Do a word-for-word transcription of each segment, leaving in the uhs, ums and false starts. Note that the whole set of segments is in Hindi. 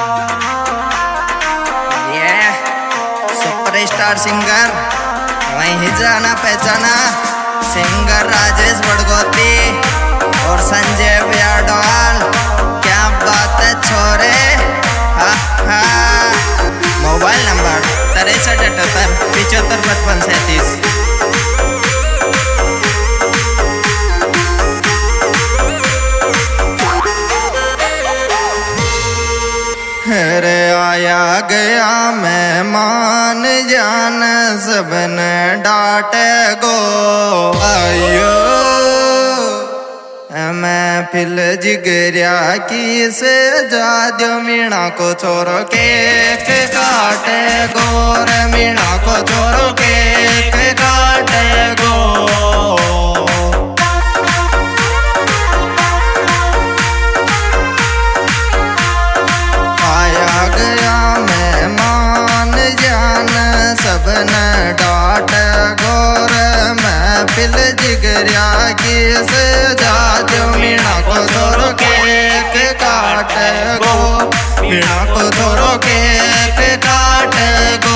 ये सुपरस्टार सिंगर वहीं जाना पहचाना सिंगर राजेश बड़गोती और संजय व्याडवाल। क्या बात है छोरे। हा हा मोबाइल नंबर तिरसठ अठहत्तर पिचहत्तर पचपन सैंतीस। अरे आया गया मेहमान जान सबने डांटे गो। आयो मैं फिल जिगरिया की से जा दो मीणा को छोरो केक काटे गोर मीणा को छोरो केक काटे गो। आया गया मेहमान जान सबने डांट गोर मैं फिल जिगरिया की से जा दो मीणा को छोरो केक काटे गो मीणा को छोरो केक काटे गो।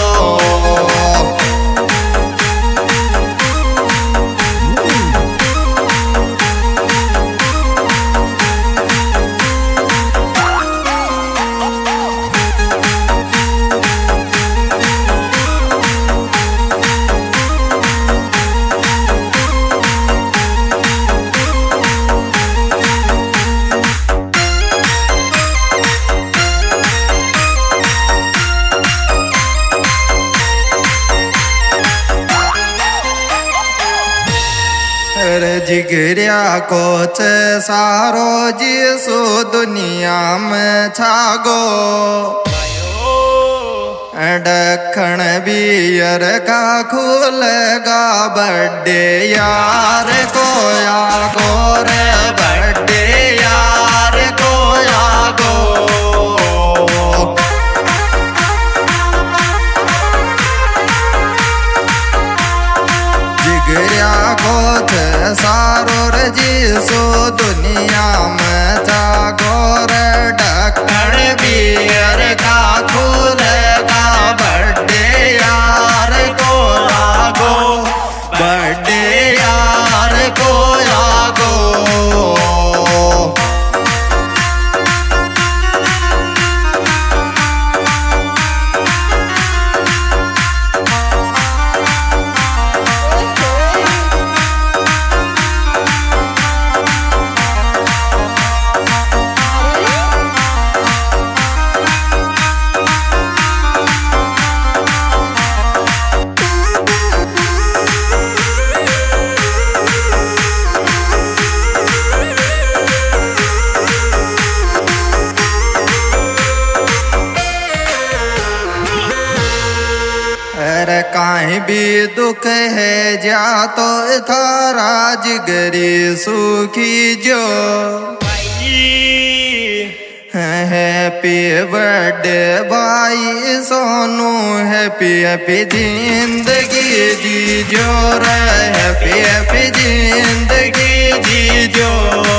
जिगरिया कोच सारो जिसो दुनिया में छागो। डखण बियर का खुलेगा बर्थडे यार को आगो रे बर्थडे यार को आगो। जिगरिया कोच सारो जिसो दुनिया में जागो रे ढक्कन बियर का खुलेगा बर्थडे यार को आगो बर्थडे यार को आगो। काहीं भी दुख है जा तो थारा जिगरी सुखी जो। हैप्पी बर्थडे भाई सोनू हैप्पी हैप्पी जिंदगी जी जो रे हैप्पी हैप्पी जिंदगी जी जो।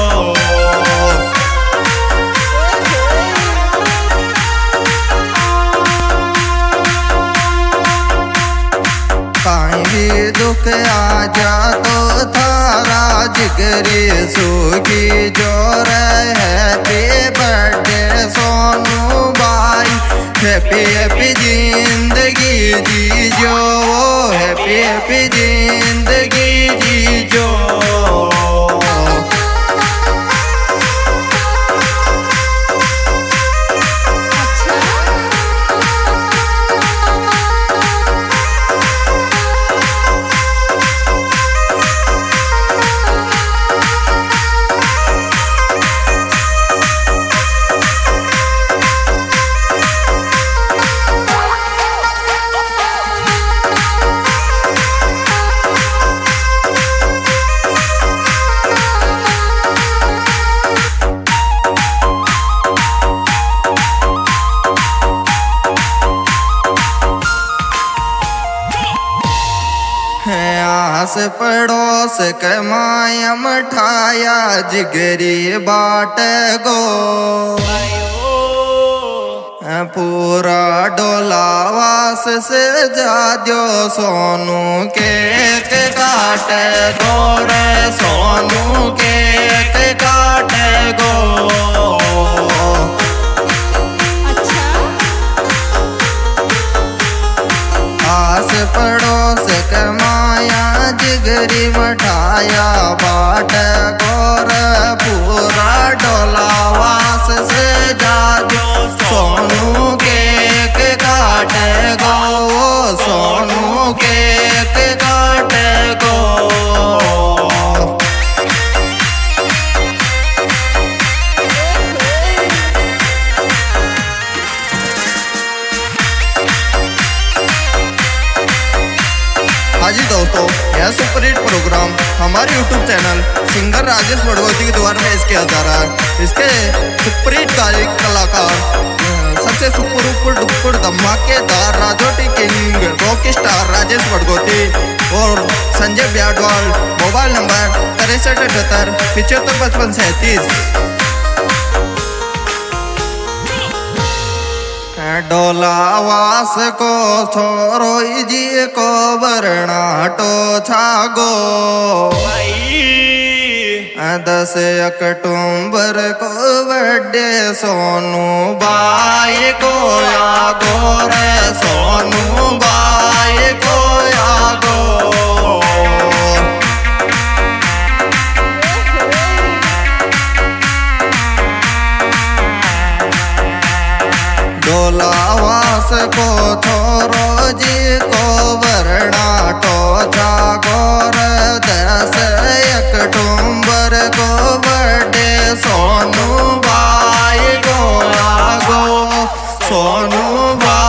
काहीं भी दुख आ जा तो थारा जिगरी सुखी जो रे हैप्पी बर्थडे सोनू भाई हैप्पी हैप्पी जिंदगी जी जो हैप्पी हैप्पी जिंदगी जी जो। आस पड़ोस के मायम ठाया जिगरी बाट गो। पूरा डोलावास से जाद्यो सोनू केक काटे गोरे सोनू केक काटे गो। आस पड़ोस कमाया जिगरी मठाया बाट गोर पूरा डोलावास से जाद्यो सोनू केक काटे गो सोनू केक काटे गो। हाँ जी दोस्तों, यह सुपर हिट प्रोग्राम हमारे YouTube channel singer Rajesh Badgoti के द्वारा पेश किया जा रहा है। इसके सुपर हिट कलाकार सबसे सुपर उपर डुपर धमाकेदार Rajoti king rock star Rajesh Badgoti और संजय ब्याडवाल। मोबाइल नंबर तिरसठ अठहत्तर पिछहत्तर पचपन सैंतीस। डोलावास को छोरो जी को बरनाटो छागो दस अक्टूबर को बर्थडे सोनू बाई को आगो रे सोनू बाई को आगो। डोलावास को छोरो जी को बरनाटो जागोर दस अक्टूबर को बर्थडे सोनू बाई को आगो सोनू बाई।